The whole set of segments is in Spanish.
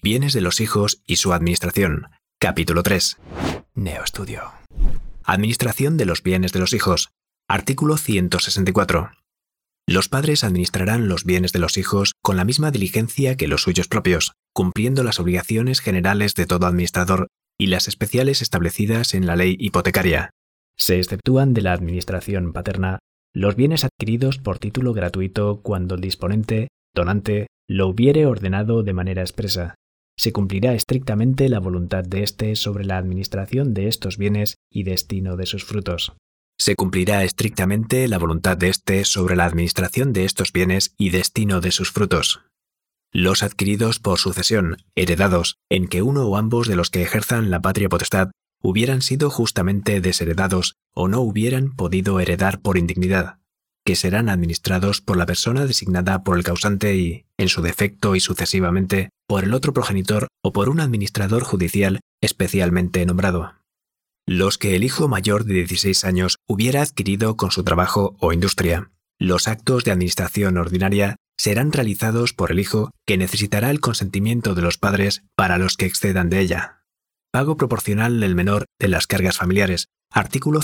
Bienes de los hijos y su administración. Capítulo 3. Neoestudio. Administración de los bienes de los hijos. Artículo 164. Los padres administrarán los bienes de los hijos con la misma diligencia que los suyos propios, cumpliendo las obligaciones generales de todo administrador y las especiales establecidas en la ley hipotecaria. Se exceptúan de la administración paterna los bienes adquiridos por título gratuito cuando el disponente, donante, lo hubiere ordenado de manera expresa. Se cumplirá estrictamente la voluntad de éste sobre la administración de estos bienes y destino de sus frutos. Se cumplirá estrictamente la voluntad de éste sobre la administración de estos bienes y destino de sus frutos. Los adquiridos por sucesión, heredados, en que uno o ambos de los que ejerzan la patria potestad hubieran sido justamente desheredados o no hubieran podido heredar por indignidad, que serán administrados por la persona designada por el causante y, en su defecto y sucesivamente, por el otro progenitor o por un administrador judicial especialmente nombrado. Los que el hijo mayor de 16 años hubiera adquirido con su trabajo o industria. Los actos de administración ordinaria serán realizados por el hijo, que necesitará el consentimiento de los padres para los que excedan de ella. Pago proporcional del menor de las cargas familiares. Artículo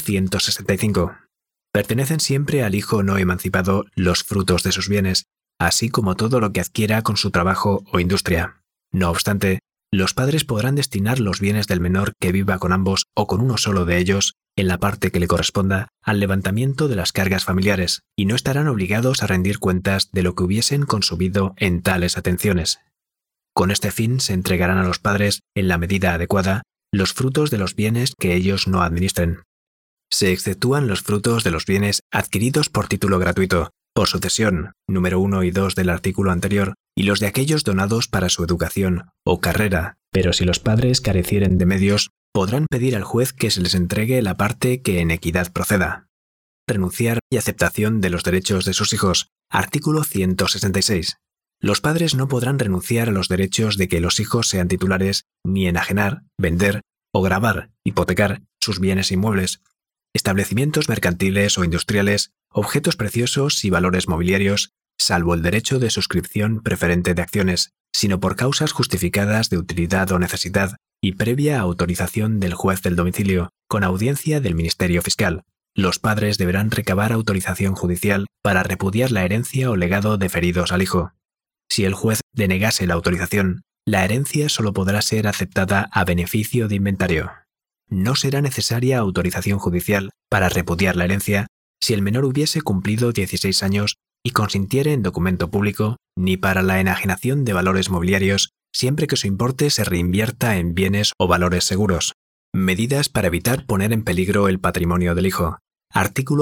165. Pertenecen siempre al hijo no emancipado los frutos de sus bienes, así como todo lo que adquiera con su trabajo o industria. No obstante, los padres podrán destinar los bienes del menor que viva con ambos o con uno solo de ellos, en la parte que le corresponda, al levantamiento de las cargas familiares, y no estarán obligados a rendir cuentas de lo que hubiesen consumido en tales atenciones. Con este fin se entregarán a los padres, en la medida adecuada, los frutos de los bienes que ellos no administren. Se exceptúan los frutos de los bienes adquiridos por título gratuito, por sucesión, número 1 y 2 del artículo anterior, y los de aquellos donados para su educación o carrera, pero si los padres carecieren de medios, podrán pedir al juez que se les entregue la parte que en equidad proceda. Renunciar y aceptación de los derechos de sus hijos. Artículo 166. Los padres no podrán renunciar a los derechos de que los hijos sean titulares, ni enajenar, vender o gravar, hipotecar sus bienes inmuebles, establecimientos mercantiles o industriales, objetos preciosos y valores mobiliarios, salvo el derecho de suscripción preferente de acciones, sino por causas justificadas de utilidad o necesidad y previa autorización del juez del domicilio, con audiencia del Ministerio Fiscal. Los padres deberán recabar autorización judicial para repudiar la herencia o legado deferidos al hijo. Si el juez denegase la autorización, la herencia solo podrá ser aceptada a beneficio de inventario. No será necesaria autorización judicial para repudiar la herencia si el menor hubiese cumplido 16 años y consintiere en documento público, ni para la enajenación de valores mobiliarios, siempre que su importe se reinvierta en bienes o valores seguros. Medidas para evitar poner en peligro el patrimonio del hijo. Artículo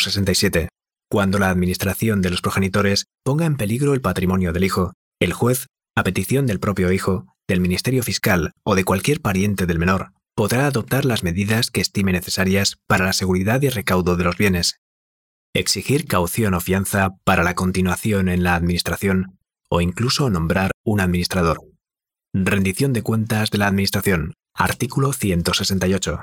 167. Cuando la administración de los progenitores ponga en peligro el patrimonio del hijo, el juez, a petición del propio hijo, del Ministerio Fiscal o de cualquier pariente del menor, podrá adoptar las medidas que estime necesarias para la seguridad y recaudo de los bienes. Exigir caución o fianza para la continuación en la administración o incluso nombrar un administrador. Rendición de cuentas de la administración. Artículo 168.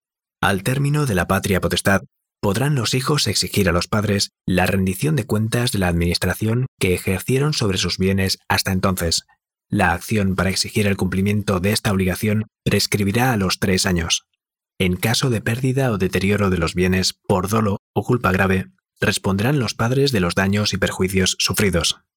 Al término de la patria potestad, podrán los hijos exigir a los padres la rendición de cuentas de la administración que ejercieron sobre sus bienes hasta entonces. La acción para exigir el cumplimiento de esta obligación prescribirá a los 3 años. En caso de pérdida o deterioro de los bienes por dolo o culpa grave, responderán los padres de los daños y perjuicios sufridos.